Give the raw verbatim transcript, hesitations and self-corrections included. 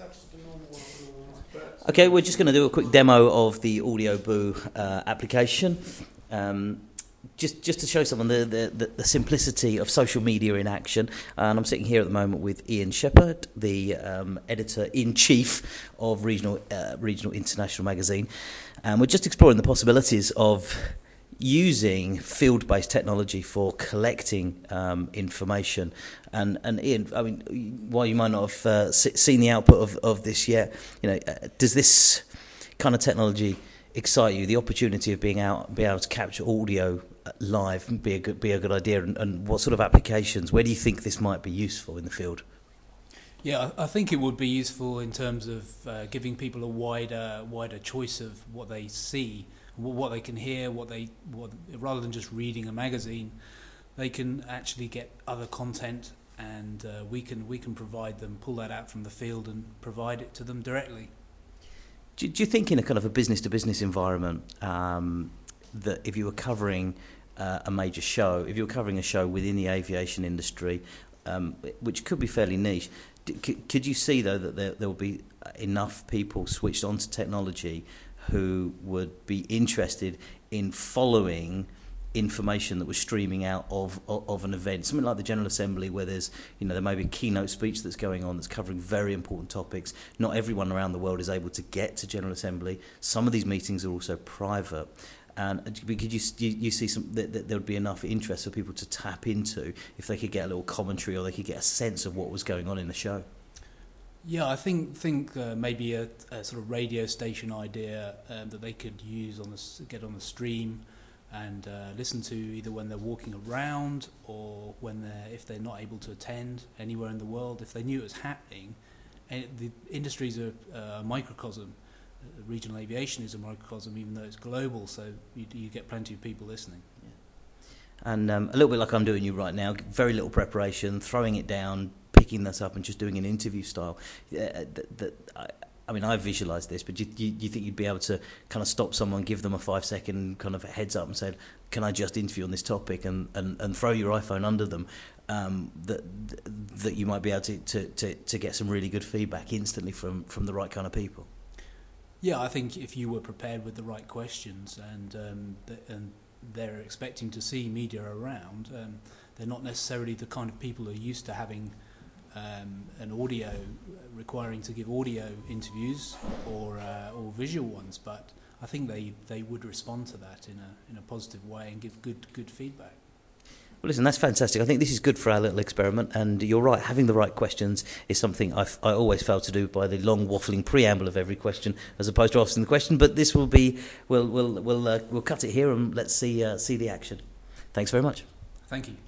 Okay, we're just going to do a quick demo of the AudioBoo uh, application. Um, Just, just to show someone the, the, the simplicity of social media in action. And I'm sitting here at the moment with Ian Shepherd, the um, editor-in-chief of Regional uh, Regional International Magazine. And we're just exploring the possibilities of using field-based technology for collecting um, information. And, and Ian, I mean, while you might not have uh, seen the output of, of this yet, you know, uh, does this kind of technology excite you? The opportunity of being out, be able to capture audio live be a good be a good idea, and, and what sort of applications? Where do you think this might be useful in the field? Yeah, I think it would be useful in terms of uh, giving people a wider wider choice of what they see, what they can hear, what they what rather than just reading a magazine, they can actually get other content, and uh, we can we can provide them, pull that out from the field and provide it to them directly. Do, do you think in a kind of a business to business environment um, that if you were covering uh, a major show, if you were covering a show within the aviation industry, um, which could be fairly niche, d could you see though that there, there will be enough people switched onto technology who would be interested in following information that was streaming out of, of of an event, something like the General Assembly, where there's, you know, there may be a keynote speech that's going on that's covering very important topics. Not everyone around the world is able to get to General Assembly. Some of these meetings are also private. And could you, you, you see some, that, that there would be enough interest for people to tap into if they could get a little commentary or they could get a sense of what was going on in the show? Yeah, I think think uh, maybe a, a sort of radio station idea um, that they could use on the get on the stream and uh, listen to either when they're walking around or when they're if they're not able to attend anywhere in the world. If they knew it was happening, and the industries are uh, a microcosm. Regional aviation is a microcosm, even though it's global, so you, you get plenty of people listening. Yeah. And um, a little bit like I'm doing you right now, very little preparation, throwing it down, picking this up and just doing an interview style. Uh, that, that, I, I mean, I visualised this, but do you, you, you think you'd be able to kind of stop someone, give them a five-second kind of heads up and say, can I just interview on this topic, and, and, and throw your iPhone under them, um, that that you might be able to, to, to, to get some really good feedback instantly from, from the right kind of people? Yeah, I think if you were prepared with the right questions and um, th and they're expecting to see media around, um, they're not necessarily the kind of people who are used to having um, an audio, requiring to give audio interviews or uh, or visual ones. But I think they, they would respond to that in a in a positive way and give good good feedback. Well, listen, that's fantastic. I think this is good for our little experiment, and you're right, having the right questions is something I've, I always fail to do by the long waffling preamble of every question as opposed to asking the question, but this will be, we'll, we'll, we'll, uh, we'll cut it here and let's see, uh, see the action. Thanks very much. Thank you.